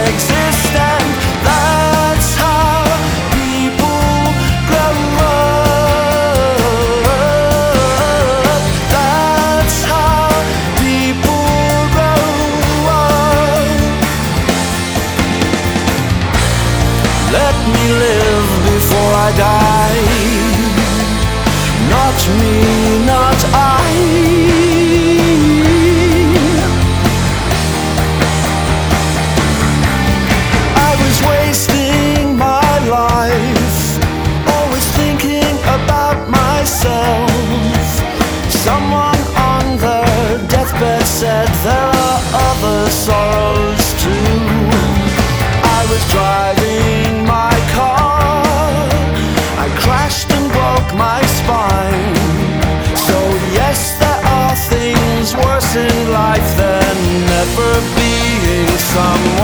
exist, and that's how people grow up. That's how people grow up. Let me live before I die. Not me, not I. I was wasting my life, always thinking about myself. Someone on their deathbed said there are other sorrows too. I was driving my car, I crashed and broke my spine. So yes, there are things worse in life than never being someone.